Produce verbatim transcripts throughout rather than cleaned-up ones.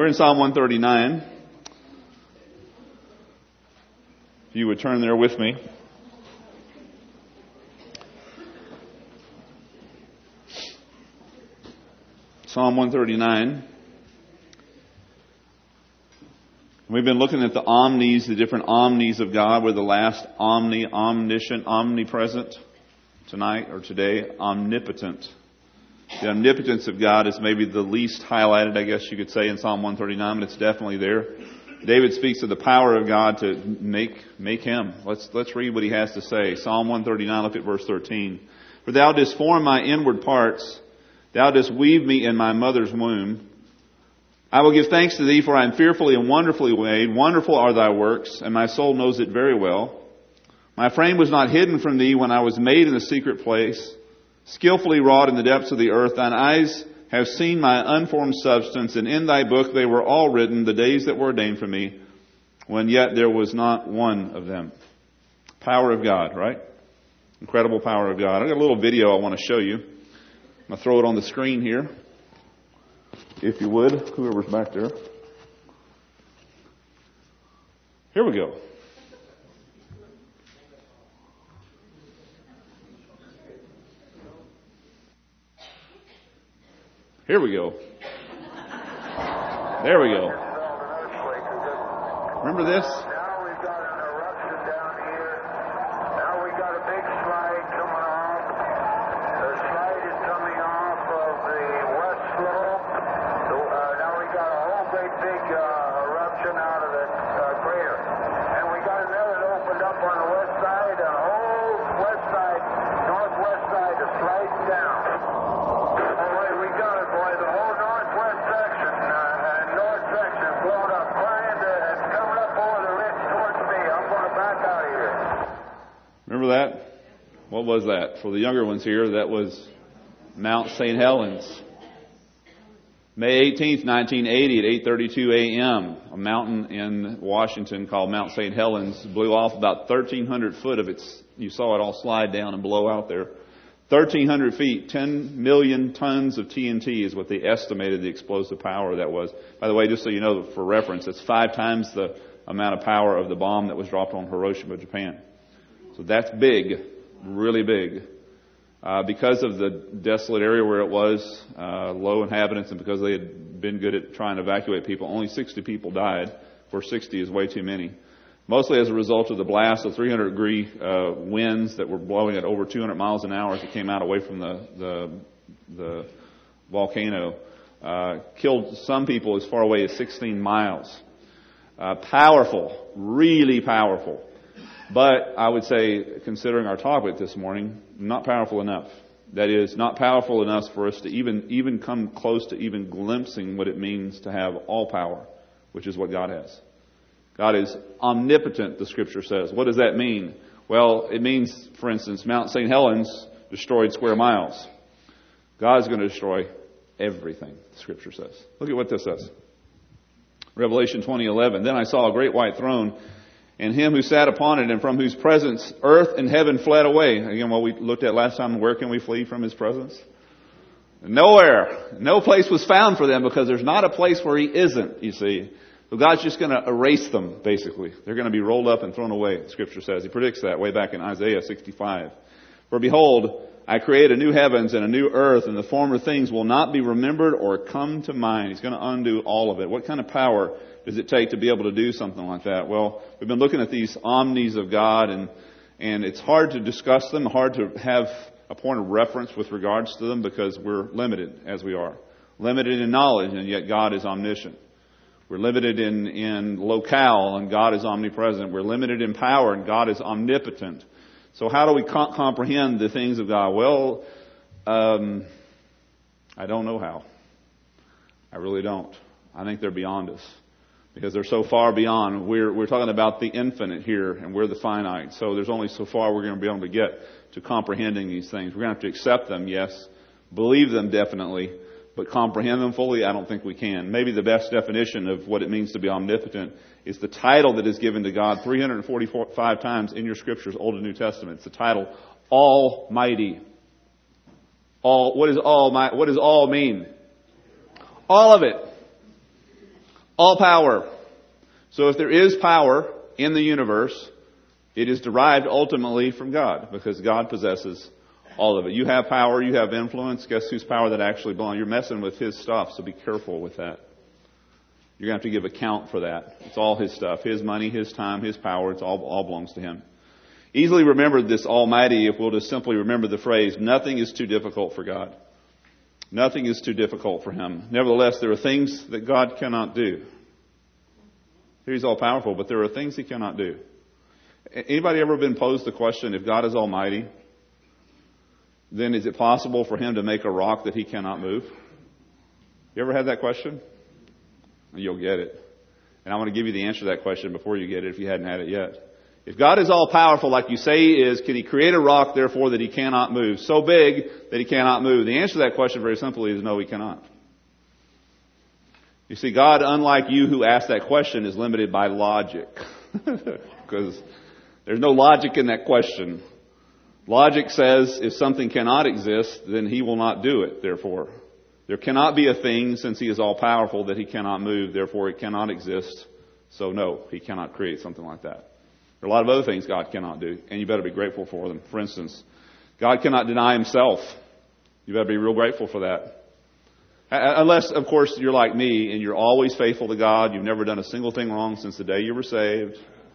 in Psalm one thirty-nine. If you would turn there with me. Psalm one thirty-nine. We've been looking at the omnis, the different omnis of God. We're the last omni, omniscient, omnipresent tonight or today, omnipotent. The omnipotence of God is maybe the least highlighted, I guess you could say, in Psalm one thirty-nine, but it's definitely there. David speaks of the power of God to make make him. Let's let's read what he has to say. Psalm one thirty-nine, look at verse thirteen. For thou didst form my inward parts, thou didst weave me in my mother's womb. I will give thanks to thee, for I am fearfully and wonderfully made. Wonderful are thy works, and my soul knows it very well. My frame was not hidden from thee when I was made in the secret place, skillfully wrought in the depths of the earth. Thine eyes have seen my unformed substance, and in thy book they were all written, the days that were ordained for me, when yet there was not one of them. Power of God, right? Incredible power of God. I've got a little video I want to show you. I'm going to throw it on the screen here. If you would, whoever's back there. Here we go. Here we go. There we go. Remember this? Now we've got an eruption down here. Now we've got a big slide coming off. The slide is coming off of the west slope. So, uh, now we've got a whole great big uh, eruption out of the uh, crater. And we got another that opened up on the west side. And the whole west side, northwest side is sliding down. Remember that? What was that? For the younger ones here, that was Mount Saint Helens. May eighteenth, nineteen eighty at eight thirty-two a.m. A mountain in Washington called Mount Saint Helens blew off about thirteen hundred foot of its, you saw it all slide down and blow out there. thirteen hundred feet, ten million tons of T N T is what they estimated the explosive power that was. By the way, just so you know, for reference, it's five times the amount of power of the bomb that was dropped on Hiroshima, Japan. So that's big, really big. Uh, because of the desolate area where it was, uh, low inhabitants, and because they had been good at trying to evacuate people, only sixty people died. For sixty is way too many. Mostly as a result of the blast of three hundred degree uh, winds that were blowing at over two hundred miles an hour as it came out away from the the, the volcano. Uh, killed some people as far away as sixteen miles. Uh, powerful, really powerful. But I would say, considering our topic this morning, not powerful enough. That is, not powerful enough for us to even even come close to even glimpsing what it means to have all power, which is what God has. God is omnipotent, the Scripture says. What does that mean? Well, it means, for instance, Mount Saint Helens destroyed square miles. God is going to destroy everything, the Scripture says. Look at what this says. Revelation twenty eleven. Then I saw a great white throne, and him who sat upon it, and from whose presence earth and heaven fled away. Again, what we looked at last time, where can we flee from His presence? Nowhere. No place was found for them, because there's not a place where He isn't, you see. So God's just going to erase them, basically. They're going to be rolled up and thrown away, Scripture says. He predicts that way back in Isaiah sixty-five. For behold, I create a new heavens and a new earth, and the former things will not be remembered or come to mind. He's going to undo all of it. What kind of power does it take to be able to do something like that? Well, we've been looking at these omnis of God, and and it's hard to discuss them, hard to have a point of reference with regards to them, because we're limited as we are. Limited in knowledge, and yet God is omniscient. We're limited in, in locale, and God is omnipresent. We're limited in power, and God is omnipotent. So how do we co- comprehend the things of God? Well, um, I don't know how. I really don't. I think they're beyond us, because they're so far beyond. We're we're talking about the infinite here, and we're the finite. So there's only so far we're going to be able to get to comprehending these things. We're going to have to accept them, yes. Believe them, definitely. But comprehend them fully, I don't think we can. Maybe the best definition of what it means to be omnipotent is the title that is given to God three hundred forty-five times in your Scriptures, Old and New Testament. It's the title Almighty. All. What is all? What does all mean? All of it. All power. So if there is power in the universe, it is derived ultimately from God, because God possesses all of it. You have power, you have influence. Guess whose power that actually belongs? You're messing with His stuff, so be careful with that. You're going to have to give account for that. It's all His stuff. His money, His time, His power. It's all, all belongs to Him. Easily remember this Almighty if we'll just simply remember the phrase, nothing is too difficult for God. Nothing is too difficult for Him. Nevertheless, there are things that God cannot do. He's all powerful, but there are things He cannot do. Anybody ever been posed the question, if God is Almighty, then is it possible for Him to make a rock that He cannot move? You ever had that question? You'll get it. And I want to give you the answer to that question before you get it if you hadn't had it yet. If God is all powerful like you say He is, can He create a rock therefore that He cannot move? So big that He cannot move? The answer to that question very simply is no, He cannot. You see, God, unlike you who asked that question, is limited by logic. Because there's no logic in that question. Logic says if something cannot exist, then He will not do it, therefore. There cannot be a thing, since He is all powerful, that He cannot move, therefore it cannot exist. So no, He cannot create something like that. There are a lot of other things God cannot do, and you better be grateful for them. For instance, God cannot deny Himself. You better be real grateful for that. Unless, of course, you're like me, and you're always faithful to God. You've never done a single thing wrong since the day you were saved.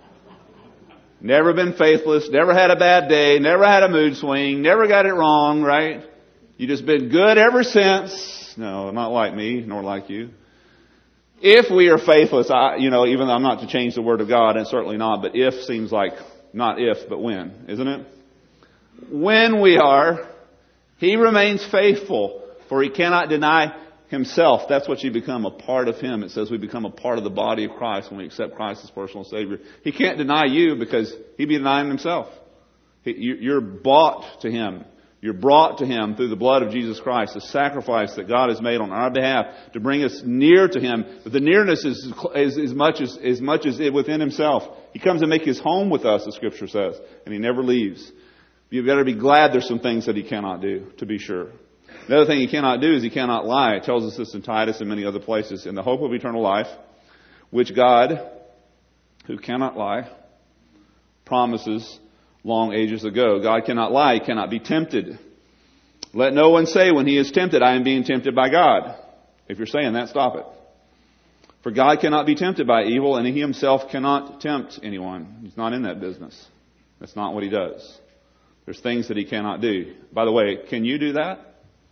Never been faithless, never had a bad day, never had a mood swing, never got it wrong, right? You've just been good ever since. No, not like me, nor like you. If we are faithless, I, you know, even though I'm not to change the Word of God, and certainly not, but if seems like not if, but when, isn't it? When we are, He remains faithful, for He cannot deny Himself. That's what you become, a part of Him. It says we become a part of the body of Christ when we accept Christ as personal Savior. He can't deny you because He'd be denying Himself. You're bought to Him. You're brought to Him through the blood of Jesus Christ, the sacrifice that God has made on our behalf to bring us near to Him. But the nearness is, is as much as, as much as it within Himself. He comes to make His home with us, the Scripture says, and He never leaves. You've got to be glad there's some things that He cannot do, to be sure. The other thing He cannot do is He cannot lie. It tells us this in Titus and many other places. In the hope of eternal life, which God, who cannot lie, promises long ages ago. God cannot lie. He cannot be tempted. Let no one say when he is tempted, I am being tempted by God. If you're saying that, stop it. For God cannot be tempted by evil, and He Himself cannot tempt anyone. He's not in that business. That's not what He does. There's things that He cannot do. By the way, can you do that?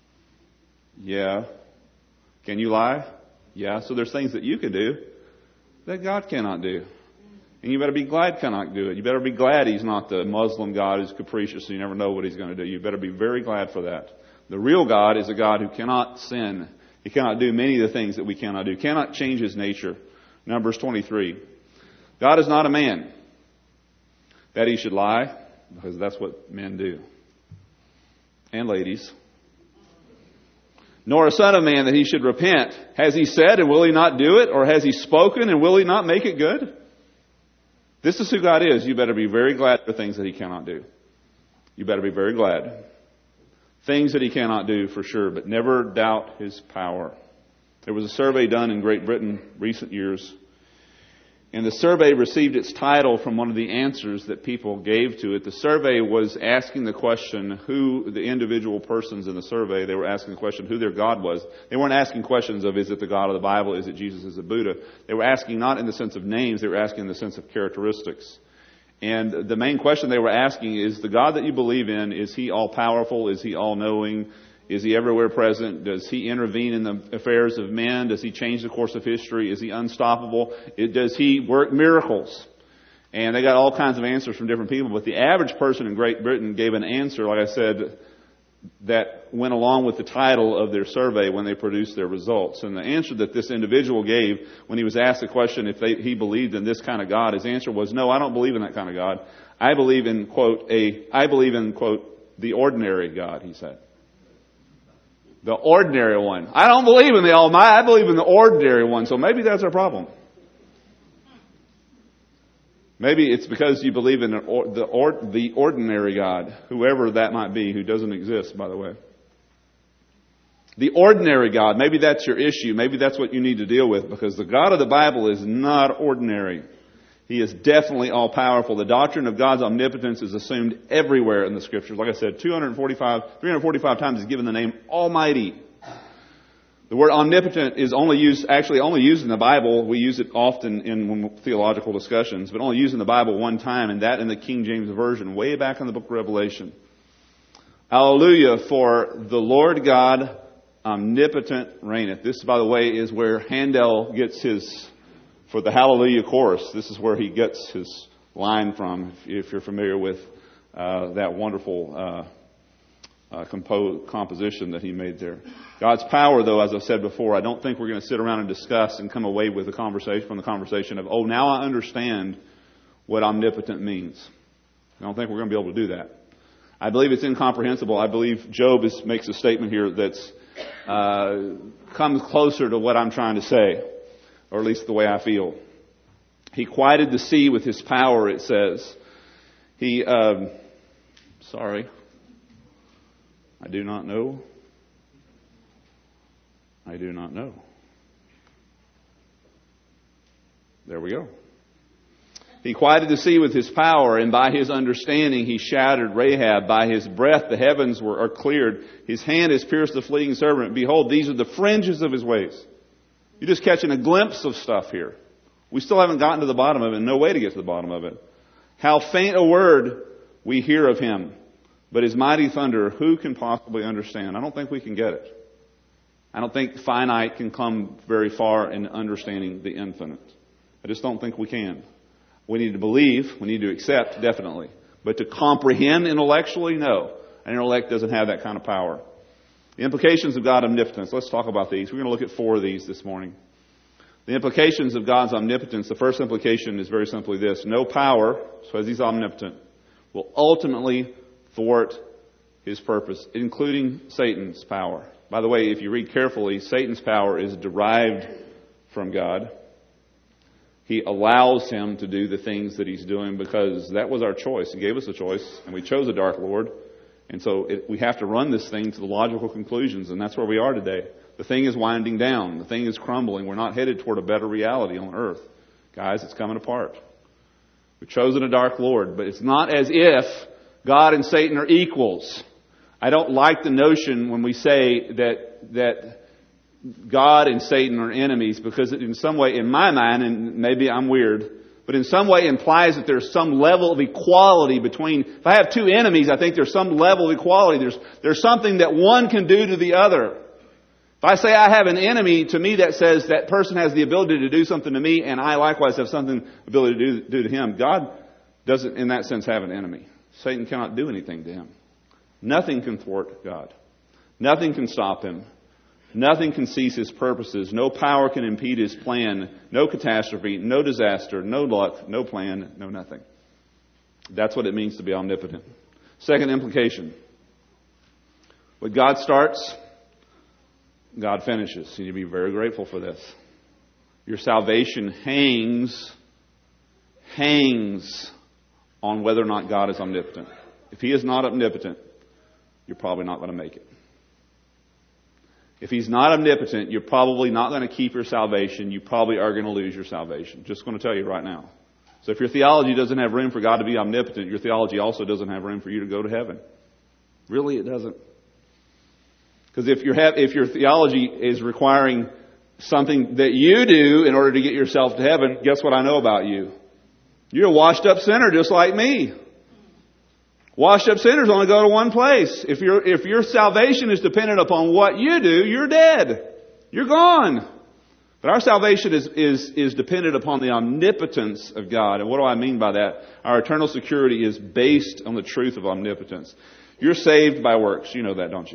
Yeah. Can you lie? Yeah. So there's things that you can do that God cannot do. And you better be glad cannot do it. You better be glad He's not the Muslim God who's capricious and you never know what He's going to do. You better be very glad for that. The real God is a God who cannot sin. He cannot do many of the things that we cannot do. Cannot change His nature. Numbers twenty-three. God is not a man that He should lie, because that's what men do. And ladies. Nor a son of man that He should repent. Has He said and will He not do it? Or has He spoken and will He not make it good? This is who God is. You better be very glad for things that He cannot do. You better be very glad. Things that He cannot do for sure, but never doubt His power. There was a survey done in Great Britain recent years, and the survey received its title from one of the answers that people gave to it. The survey was asking the question who the individual persons in the survey, they were asking the question who their God was. They weren't asking questions of is it the God of the Bible, is it Jesus, is it Buddha. They were asking not in the sense of names, they were asking in the sense of characteristics. And the main question they were asking is the God that you believe in, is He all powerful? Is He all knowing? Is He everywhere present? Does He intervene in the affairs of men? Does He change the course of history? Is He unstoppable? Does He work miracles? And they got all kinds of answers from different people. But the average person in Great Britain gave an answer, like I said, that went along with the title of their survey when they produced their results. And the answer that this individual gave when he was asked the question if they, he believed in this kind of God, his answer was, no, I don't believe in that kind of God. I believe in, quote, a, I believe in, quote, the ordinary God, he said. The ordinary one. I don't believe in the Almighty. I believe in the ordinary one. So maybe that's our problem. Maybe it's because you believe in the, the, or, the ordinary God, whoever that might be, who doesn't exist, by the way. The ordinary God, maybe that's your issue. Maybe that's what you need to deal with, because the God of the Bible is not ordinary. He is definitely all-powerful. The doctrine of God's omnipotence is assumed everywhere in the Scriptures. Like I said, two hundred forty-five, three hundred forty-five times is given the name Almighty. The word omnipotent is only used, actually only used in the Bible. We use it often in theological discussions, but only used in the Bible one time, and that in the King James Version, way back in the book of Revelation. Hallelujah, for the Lord God omnipotent reigneth. This, by the way, is where Handel gets his, for the Hallelujah chorus, this is where he gets his line from, if, if you're familiar with uh, that wonderful uh, uh, compo- composition that he made there. God's power, though, as I've said before, I don't think we're going to sit around and discuss and come away with a conversation from the conversation of, oh, now I understand what omnipotent means. I don't think we're going to be able to do that. I believe it's incomprehensible. I believe Job is, makes a statement here that's uh, comes closer to what I'm trying to say, or at least the way I feel. He quieted the sea with his power, it says. He, um, sorry, I do not know. I do not know. There we go. He quieted the sea with his power, and by his understanding he shattered Rahab. By his breath the heavens were are cleared. His hand has pierced the fleeing serpent. Behold, these are the fringes of his ways. You're just catching a glimpse of stuff here. We still haven't gotten to the bottom of it, and no way to get to the bottom of it. How faint a word we hear of him, but his mighty thunder, who can possibly understand? I don't think we can get it. I don't think finite can come very far in understanding the infinite. I just don't think we can. We need to believe, we need to accept, definitely. But to comprehend intellectually, no. An intellect doesn't have that kind of power. The implications of God's omnipotence. Let's talk about these. We're going to look at four of these this morning. The implications of God's omnipotence. The first implication is very simply this. No power, so as he's omnipotent, will ultimately thwart his purpose, including Satan's power. By the way, if you read carefully, Satan's power is derived from God. He allows him to do the things that he's doing because that was our choice. He gave us a choice, and we chose a dark lord. And so it, we have to run this thing to the logical conclusions, and that's where we are today. The thing is winding down. The thing is crumbling. We're not headed toward a better reality on earth. Guys, it's coming apart. We've chosen a dark lord, but it's not as if God and Satan are equals. I don't like the notion when we say that that God and Satan are enemies, because it in some way, in my mind, and maybe I'm weird, but in some way implies that there's some level of equality between, if I have two enemies, I think there's some level of equality. There's, there's something that one can do to the other. If I say I have an enemy, to me that says that person has the ability to do something to me, and I likewise have something ability to do, do to him. God doesn't, in that sense, have an enemy. Satan cannot do anything to him. Nothing can thwart God. Nothing can stop him. Nothing can seize his purposes. No power can impede his plan. No catastrophe, no disaster, no luck, no plan, no nothing. That's what it means to be omnipotent. Second implication. When God starts, God finishes. You need to be very grateful for this. Your salvation hangs, hangs on whether or not God is omnipotent. If he is not omnipotent, you're probably not going to make it. If he's not omnipotent, you're probably not going to keep your salvation. You probably are going to lose your salvation. Just going to tell you right now. So if your theology doesn't have room for God to be omnipotent, your theology also doesn't have room for you to go to heaven. Really, it doesn't. Because if, you have, if your theology is requiring something that you do in order to get yourself to heaven, guess what I know about you? You're a washed up sinner just like me. Washed up sinners only go to one place. If your if your salvation is dependent upon what you do, you're dead. You're gone. But our salvation is, is, is dependent upon the omnipotence of God. And what do I mean by that? Our eternal security is based on the truth of omnipotence. You're saved by works. You know that, don't you?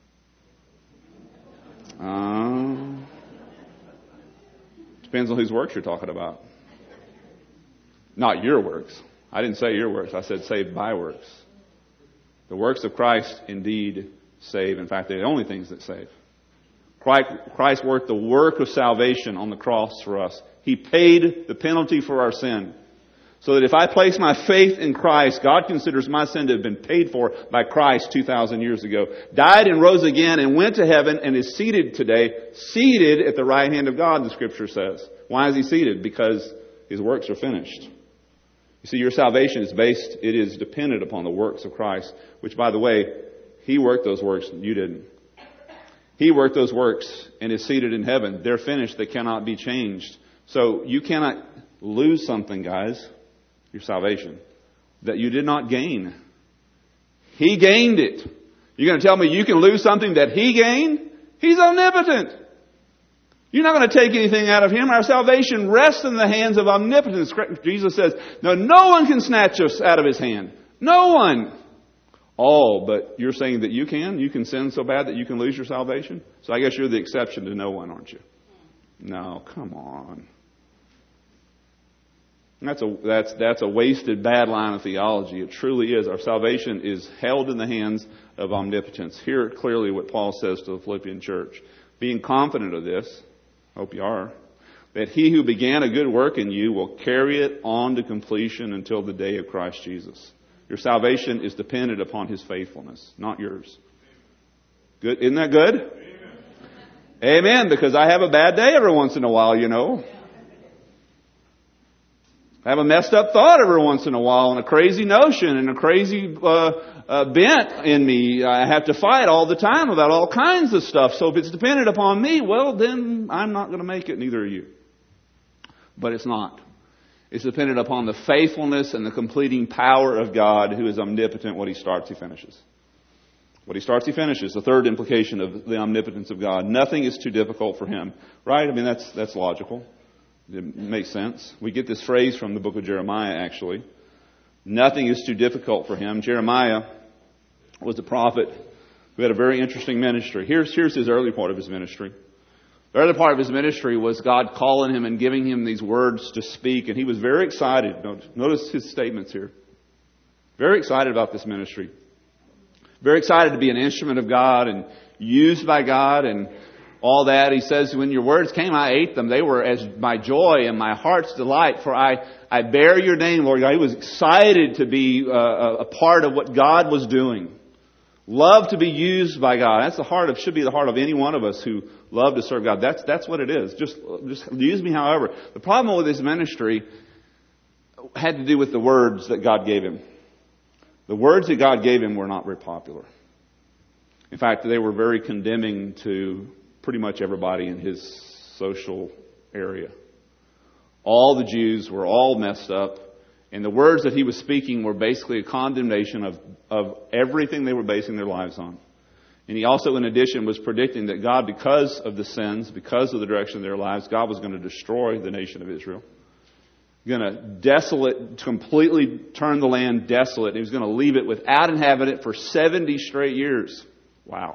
Um, depends on whose works you're talking about. Not your works. I didn't say your works. I said saved by works. The works of Christ indeed save. In fact, they're the only things that save. Christ worked the work of salvation on the cross for us. He paid the penalty for our sin. So that if I place my faith in Christ, God considers my sin to have been paid for by Christ two thousand years ago. Died and rose again and went to heaven and is seated today, seated at the right hand of God, the Scripture says. Why is He seated? Because His works are finished. You see, your salvation is based, it is dependent upon the works of Christ, which, by the way, He worked those works and you didn't. He worked those works and is seated in heaven. They're finished. They cannot be changed. So you cannot lose something, guys. Your salvation, that you did not gain. He gained it. You're going to tell me you can lose something that He gained? He's omnipotent. You're not going to take anything out of Him. Our salvation rests in the hands of omnipotence. Jesus says, no, no one can snatch us out of His hand. No one. All, but you're saying that you can? You can sin so bad that you can lose your salvation? So I guess you're the exception to no one, aren't you? No, come on. That's a, that's, that's a wasted, bad line of theology. It truly is. Our salvation is held in the hands of omnipotence. Hear clearly what Paul says to the Philippian church. Being confident of this, hope you are, that He who began a good work in you will carry it on to completion until the day of Christ Jesus. Your salvation is dependent upon His faithfulness, not yours. Good? Isn't that good? Amen. Amen, because I have a bad day every once in a while, you know. I have a messed up thought every once in a while and a crazy notion and a crazy uh, uh, bent in me. I have to fight all the time about all kinds of stuff. So if it's dependent upon me, well, then I'm not going to make it, neither are you. But it's not. It's dependent upon the faithfulness and the completing power of God, who is omnipotent. What He starts, He finishes. What He starts, He finishes. The third implication of the omnipotence of God. Nothing is too difficult for Him. Right? I mean, that's that's logical. It makes sense. We get this phrase from the book of Jeremiah, actually. Nothing is too difficult for Him. Jeremiah was a prophet who had a very interesting ministry. Here's, here's his early part of his ministry. The early part of his ministry was God calling him and giving him these words to speak. And he was very excited. Notice his statements here. Very excited about this ministry. Very excited to be an instrument of God and used by God and all that. He says, when your words came, I ate them. They were as my joy and my heart's delight. For I, I bear your name, Lord God. He was excited to be uh, a part of what God was doing. Love to be used by God. That's the heart of, should be the heart of any one of us who love to serve God. That's, that's what it is. Just, just use me however. The problem with his ministry had to do with the words that God gave him. The words that God gave him were not very popular. In fact, they were very condemning to pretty much everybody in his social area. All the Jews were all messed up. And the words that he was speaking were basically a condemnation of, of everything they were basing their lives on. And he also, in addition, was predicting that God, because of the sins, because of the direction of their lives, God was going to destroy the nation of Israel. Going to desolate, completely turn the land desolate. He was going to leave it without inhabitant for seventy straight years. Wow.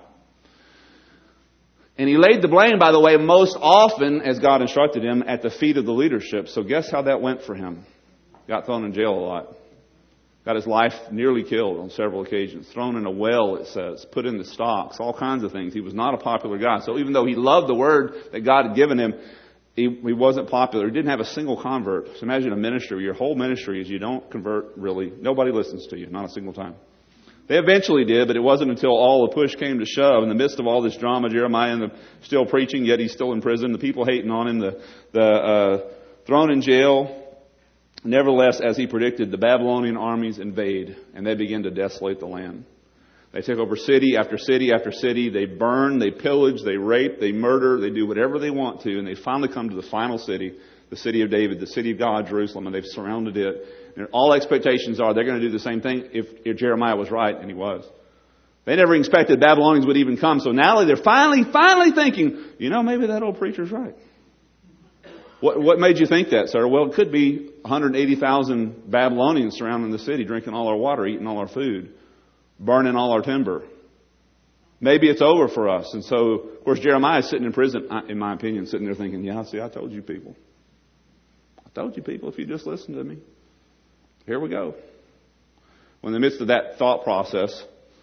And he laid the blame, by the way, most often, as God instructed him, at the feet of the leadership. So guess how that went for him? Got thrown in jail a lot. Got his life nearly killed on several occasions. Thrown in a well, it says. Put in the stocks. All kinds of things. He was not a popular guy. So even though he loved the word that God had given him, he, he wasn't popular. He didn't have a single convert. So imagine a ministry. Your whole ministry is you don't convert really. Nobody listens to you. Not a single time. They eventually did, but it wasn't until all the push came to shove. In the midst of all this drama, Jeremiah and the, still preaching, yet he's still in prison. The people hating on him. The, the uh, thrown in jail. Nevertheless, as he predicted, the Babylonian armies invade, and they begin to desolate the land. They take over city after city after city. They burn, they pillage, they rape, they murder, they do whatever they want to, and they finally come to the final city, the city of David, the city of God, Jerusalem, and they've surrounded it. And all expectations are they're going to do the same thing if, if Jeremiah was right, and he was. They never expected Babylonians would even come, so now they're finally, finally thinking, you know, maybe that old preacher's right. What, what made you think that, sir? Well, it could be one hundred eighty thousand Babylonians surrounding the city, drinking all our water, eating all our food, burning all our timber. Maybe it's over for us. And so, of course, Jeremiah is sitting in prison, in my opinion, sitting there thinking, yeah, see, I told you people. I told you people if you just listen to me. Here we go. Well, in the midst of that thought process,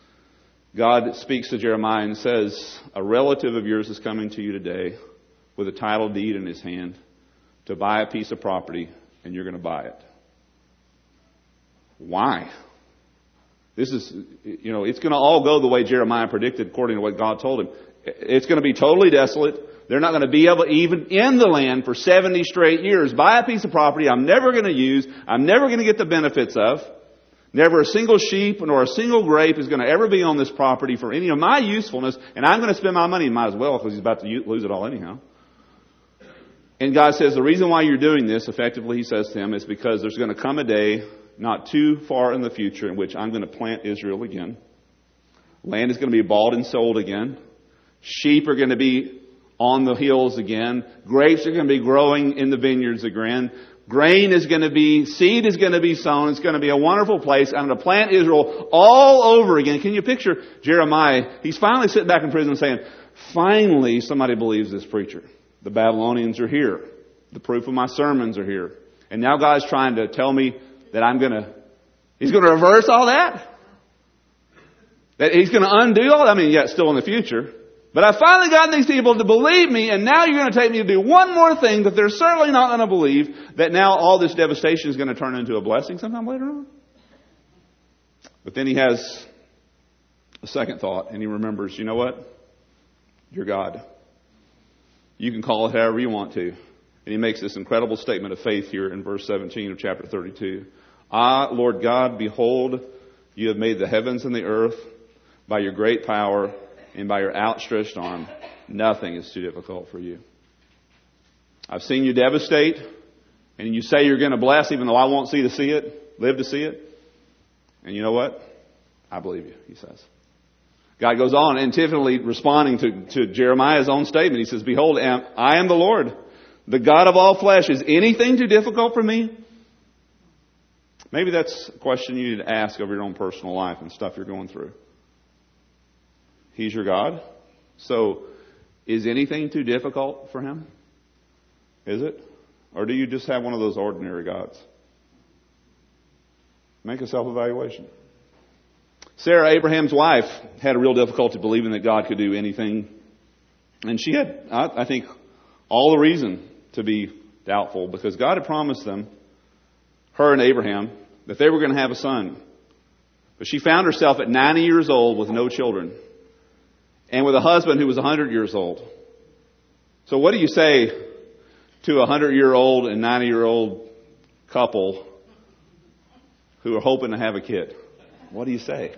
God speaks to Jeremiah and says, a relative of yours is coming to you today with a title deed in his hand to buy a piece of property, and you're going to buy it. Why? This is, you know, it's going to all go the way Jeremiah predicted according to what God told him. It's going to be totally desolate. They're not going to be able, even in the land for seventy straight years, buy a piece of property I'm never going to use, I'm never going to get the benefits of. Never a single sheep nor a single grape is going to ever be on this property for any of my usefulness, and I'm going to spend my money, might as well, because he's about to lose it all anyhow. And God says the reason why you're doing this, effectively, he says to him, is because there's going to come a day not too far in the future in which I'm going to plant Israel again. Land is going to be bought and sold again. Sheep are going to be on the hills again. Grapes are going to be growing in the vineyards again. Grain is going to be, seed is going to be sown. It's going to be a wonderful place. I'm going to plant Israel all over again. Can you picture Jeremiah? He's finally sitting back in prison saying, finally somebody believes this preacher. The Babylonians are here. The proof of my sermons are here. And now God's trying to tell me that I'm going to, He's going to reverse all that? That He's going to undo all that? I mean, yeah, it's still in the future. But I finally got these people to believe me, and now you're going to take me to do one more thing that they're certainly not going to believe, that now all this devastation is going to turn into a blessing sometime later on. But then he has a second thought, and he remembers, you know what? You're God. You can call it however you want to. And he makes this incredible statement of faith here in verse seventeen of chapter thirty-two. Ah, Lord God, behold, you have made the heavens and the earth by your great power, and by your outstretched arm, nothing is too difficult for you. I've seen you devastate, and you say you're going to bless, even though I won't see to see it, live to see it. And you know what? I believe you, he says. God goes on, antiphonally responding to, to Jeremiah's own statement. He says, behold, I am the Lord, the God of all flesh. Is anything too difficult for me? Maybe that's a question you need to ask of your own personal life and stuff you're going through. He's your God. So, is anything too difficult for Him? Is it? Or do you just have one of those ordinary gods? Make a self-evaluation. Sarah, Abraham's wife, had a real difficulty believing that God could do anything. And she had, I think, all the reason to be doubtful, because God had promised them, her and Abraham, that they were going to have a son. But she found herself at ninety years old with no children, and with a husband who was one hundred years old. So what do you say to a one hundred-year-old and ninety-year-old couple who are hoping to have a kid? What do you say?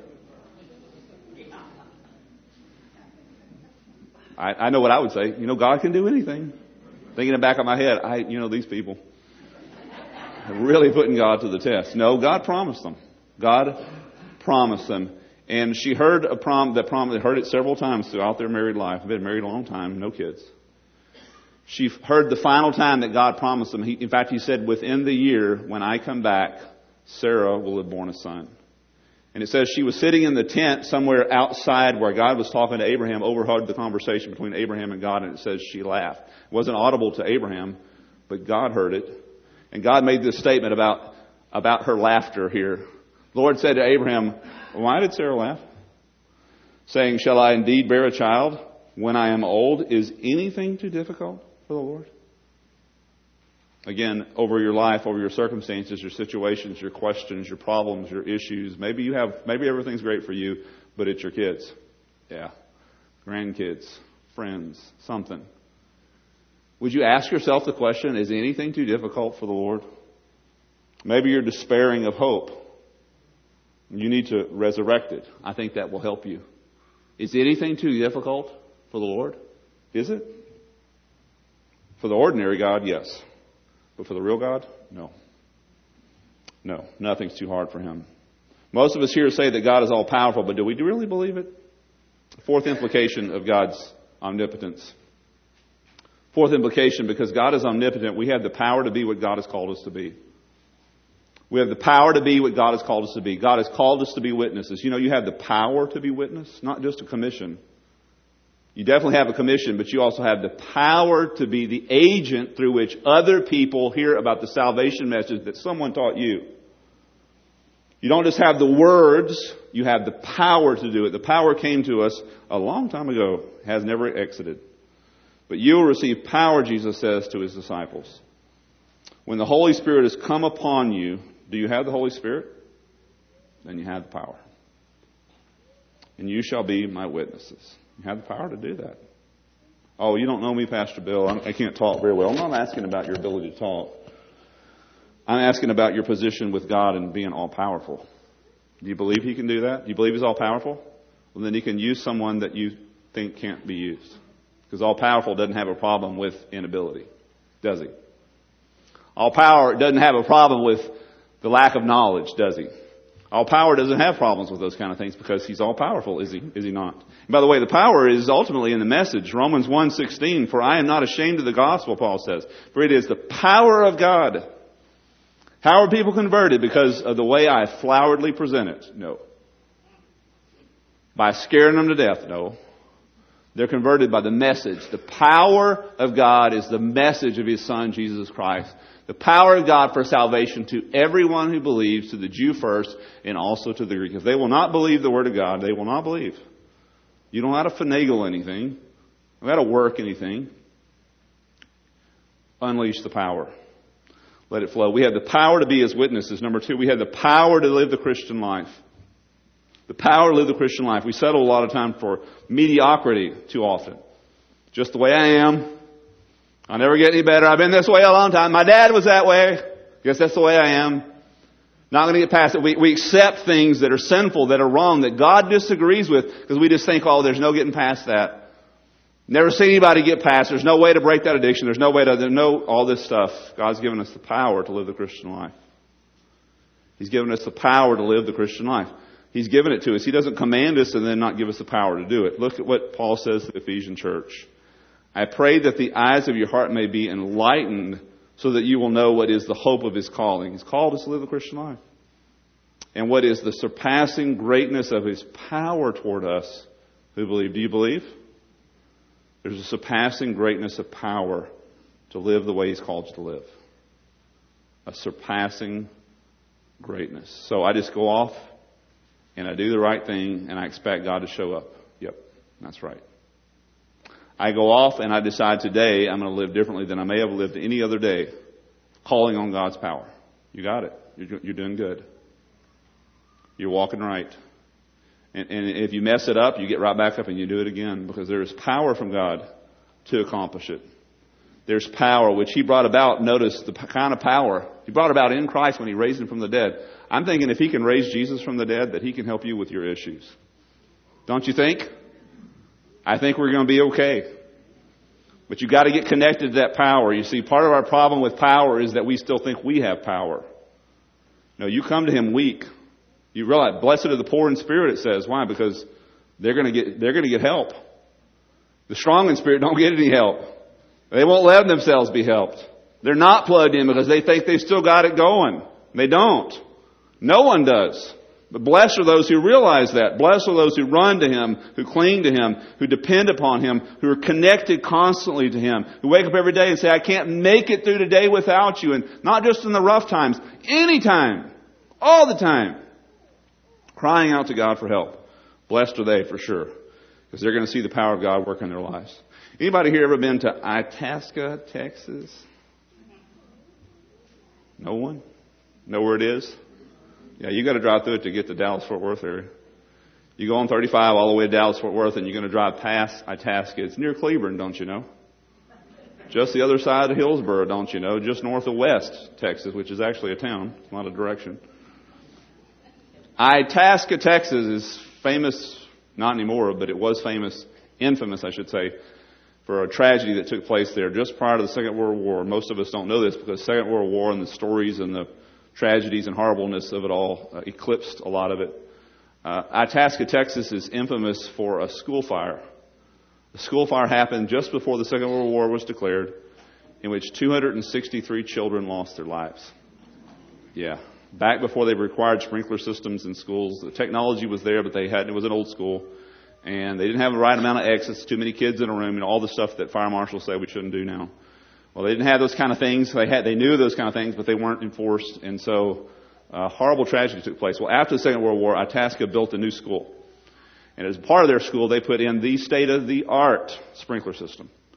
I, I know what I would say. You know, God can do anything. Thinking in the back of my head, I, you know, these people are really putting God to the test. No, God promised them. God promised them. And she heard a prom, that prom, they heard it several times throughout their married life. They've been married a long time, no kids. She heard the final time that God promised them. He, in fact, He said, within the year, when I come back, Sarah will have born a son. And it says she was sitting in the tent somewhere outside where God was talking to Abraham, overheard the conversation between Abraham and God, and it says she laughed. It wasn't audible to Abraham, but God heard it. And God made this statement about, about her laughter here. The Lord said to Abraham, why did Sarah laugh? Saying, shall I indeed bear a child when I am old? Is anything too difficult for the Lord? Again, over your life, over your circumstances, your situations, your questions, your problems, your issues. Maybe you have, maybe everything's great for you, but it's your kids. Yeah. Grandkids, friends, something. Would you ask yourself the question, is anything too difficult for the Lord? Maybe you're despairing of hope. You need to resurrect it. I think that will help you. Is anything too difficult for the Lord? Is it? For the ordinary God, yes. But for the real God, no. No, nothing's too hard for Him. Most of us here say that God is all powerful, but do we really believe it? Fourth implication of God's omnipotence. Fourth implication, because God is omnipotent, we have the power to be what God has called us to be. We have the power to be what God has called us to be. God has called us to be witnesses. You know, you have the power to be witness, not just a commission. You definitely have a commission, but you also have the power to be the agent through which other people hear about the salvation message that someone taught you. You don't just have the words, you have the power to do it. The power came to us a long time ago, has never exited. But you will receive power, Jesus says to His disciples. When the Holy Spirit has come upon you, do you have the Holy Spirit? then you have the power. And you shall be my witnesses. You have the power to do that. Oh, you don't know me, Pastor Bill. I'm, I can't talk very well. I'm not asking about your ability to talk. I'm asking about your position with God and being all-powerful. Do you believe He can do that? Do you believe He's all-powerful? Well, then He can use someone that you think can't be used. Because all-powerful doesn't have a problem with inability, does He? All-power doesn't have a problem with the lack of knowledge, does He? All-power doesn't have problems with those kind of things because He's all-powerful, is He? Is He not? And by the way, the power is ultimately in the message. Romans one sixteen, for I am not ashamed of the gospel, Paul says. For it is the power of God. How are people converted? Because of the way I floweredly present it? No. By scaring them to death? No. They're converted by the message. The power of God is the message of His Son, Jesus Christ. The power of God for salvation to everyone who believes, to the Jew first, and also to the Greek. If they will not believe the Word of God, they will not believe. You don't have to finagle anything. You don't have to work anything. Unleash the power. Let it flow. We have the power to be His witnesses. Number two, we have the power to live the Christian life. The power to live the Christian life. We settle a lot of time for mediocrity too often. Just the way I am. I'll never get any better. I've been this way a long time. My dad was that way. Guess that's the way I am. Not going to get past it. We, we accept things that are sinful, that are wrong, that God disagrees with, because we just think, oh, there's no getting past that. Never seen anybody get past. There's no way to break that addiction. There's no way to know all this stuff. God's given us the power to live the Christian life. He's given us the power to live the Christian life. He's given it to us. He doesn't command us and then not give us the power to do it. Look at what Paul says to the Ephesian church. I pray that the eyes of your heart may be enlightened so that you will know what is the hope of His calling. He's called us to live the Christian life. And what is the surpassing greatness of His power toward us who believe. Do you believe? There's a surpassing greatness of power to live the way He's called you to live. A surpassing greatness. So I just go off and I do the right thing and I expect God to show up. Yep, that's right. I go off and I decide today I'm going to live differently than I may have lived any other day, calling on God's power. You got it. You're, you're doing good. You're walking right. And, and if you mess it up, you get right back up and you do it again, because there is power from God to accomplish it. There's power which He brought about. Notice the kind of power He brought about in Christ when He raised Him from the dead. I'm thinking if He can raise Jesus from the dead, that He can help you with your issues. Don't you think? I think we're going to be okay. But you've got to get connected to that power. You see, part of our problem with power is that we still think we have power. No, you come to Him weak. You realize, blessed are the poor in spirit, it says. Why? Because they're going to get, they're going to get help. The strong in spirit don't get any help. They won't let themselves be helped. They're not plugged in because they think they've still got it going. They don't. No one does. But blessed are those who realize that. Blessed are those who run to Him, who cling to Him, who depend upon Him, who are connected constantly to Him, who wake up every day and say, I can't make it through the day without You. And not just in the rough times, anytime, all the time, crying out to God for help. Blessed are they for sure, because they're going to see the power of God work in their lives. Anybody here ever been to Itasca, Texas? No one? Know where it is? Yeah, you got to drive through it to get to Dallas-Fort Worth area. You go on thirty-five all the way to Dallas-Fort Worth, and you're going to drive past Itasca. It's near Cleburne, don't you know? Just the other side of Hillsboro, don't you know? Just north of West Texas, which is actually a town. It's not a direction. Itasca, Texas is famous, not anymore, but it was famous, infamous, I should say, for a tragedy that took place there just prior to the Second World War. Most of us don't know this because the Second World War and the stories and the tragedies and horribleness of it all uh, eclipsed a lot of it. Uh, Itasca, Texas is infamous for a school fire. The school fire happened just before the Second World War was declared, in which two hundred sixty-three children lost their lives. Yeah. Back before they required sprinkler systems in schools. The technology was there, but they hadn't. It was an old school. And they didn't have the right amount of exits, too many kids in a room, and all the stuff that fire marshals say we shouldn't do now. Well, they didn't have those kind of things. They had, they knew those kind of things, but they weren't enforced. And so a horrible tragedy took place. Well, after the Second World War, Itasca built a new school. And as part of their school, they put in the state-of-the-art sprinkler system.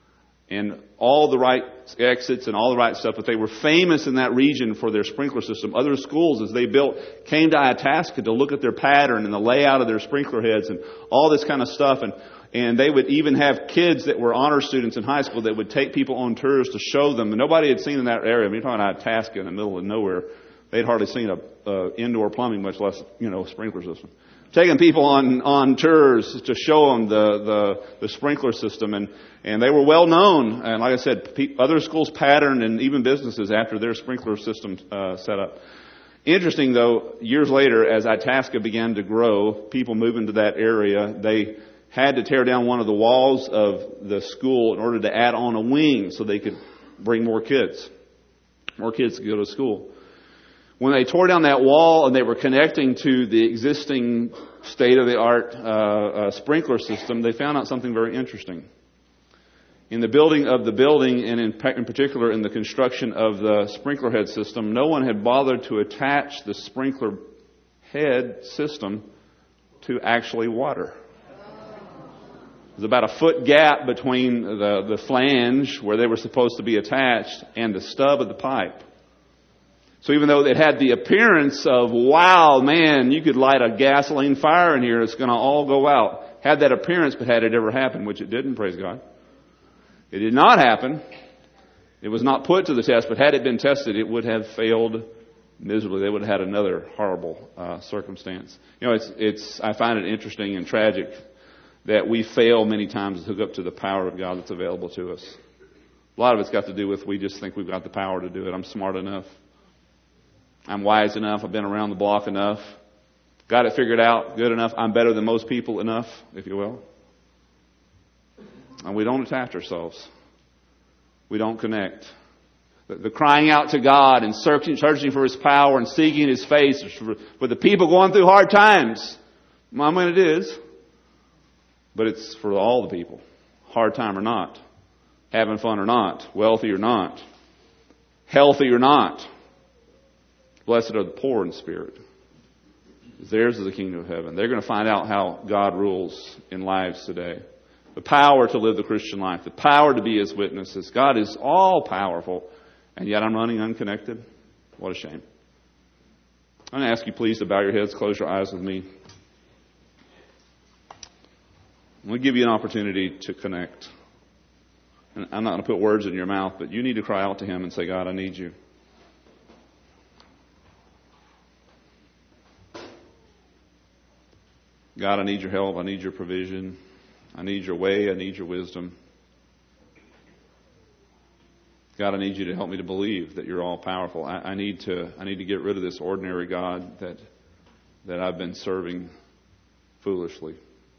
and all the right exits and all the right stuff, but they were famous in that region for their sprinkler system. Other schools, as they built, came to Itasca to look at their pattern and the layout of their sprinkler heads and all this kind of stuff. And, and they would even have kids that were honor students in high school that would take people on tours to show them. And nobody had seen in that area. I mean, you're talking Itasca in the middle of nowhere. They'd hardly seen a uh, indoor plumbing, much less, you know, sprinkler system. Taking people on, on tours to show them the, the, the sprinkler system. And, and they were well known. And like I said, pe- other schools patterned and even businesses after their sprinkler system uh, set up. Interesting though, years later, as Itasca began to grow, people moving to that area, they had to tear down one of the walls of the school in order to add on a wing so they could bring more kids. More kids to go to school. When they tore down that wall and they were connecting to the existing state-of-the-art uh, uh, sprinkler system, they found out something very interesting. In the building of the building, and in, in particular in the construction of the sprinkler head system, no one had bothered to attach the sprinkler head system to actually water. There's about a foot gap between the, the flange where they were supposed to be attached and the stub of the pipe. So even though it had the appearance of, wow, man, you could light a gasoline fire in here, it's going to all go out. Had that appearance, but had it ever happened, which it didn't, praise God. It did not happen. It was not put to the test, but had it been tested, it would have failed miserably. They would have had another horrible uh, circumstance. You know, it's, it's, I find it interesting and tragic that we fail many times to hook up to the power of God that's available to us. A lot of it's got to do with we just think we've got the power to do it. I'm smart enough. I'm wise enough. I've been around the block enough. Got it figured out good enough. I'm better than most people enough, if you will. And we don't attach ourselves. We don't connect. The, the crying out to God and searching, searching for His power and seeking His face for, for the people going through hard times. I mean, it is. But it's for all the people. Hard time or not. Having fun or not. Wealthy or not. Healthy or not. Blessed are the poor in spirit. Theirs is the kingdom of heaven. They're going to find out how God rules in lives today. The power to live the Christian life. The power to be His witnesses. God is all powerful. And yet I'm running unconnected. What a shame. I'm going to ask you please to bow your heads, close your eyes with me. I'm going to give you an opportunity to connect. And I'm not going to put words in your mouth, but you need to cry out to Him and say, God, I need you. God, I need your help. I need your provision. I need your way. I need your wisdom. God, I need you to help me to believe that you're all powerful. I, I need to I need to get rid of this ordinary God that that I've been serving foolishly.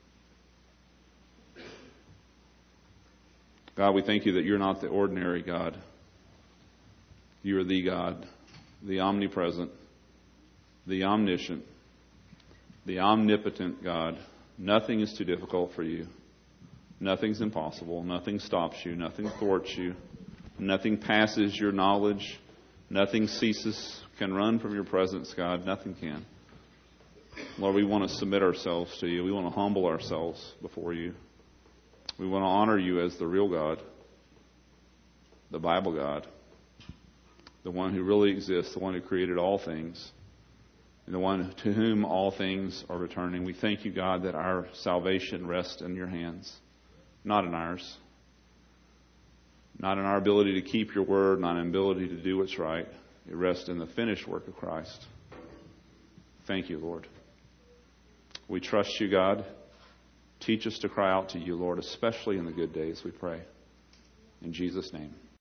God, we thank you that you're not the ordinary God. You are the God, the omnipresent, the omniscient, the omnipotent God. Nothing is too difficult for you. Nothing's impossible. Nothing stops you. Nothing thwarts you. Nothing passes your knowledge. Nothing ceases, can run from your presence, God. Nothing can. Lord, we want to submit ourselves to you. We want to humble ourselves before you. We want to honor you as the real God, the Bible God, the one who really exists, the one who created all things, and the one to whom all things are returning. We thank you, God, that our salvation rests in your hands, not in ours. Not in our ability to keep your word, not in our ability to do what's right. It rests in the finished work of Christ. Thank you, Lord. We trust you, God. Teach us to cry out to you, Lord, especially in the good days, we pray. In Jesus' name.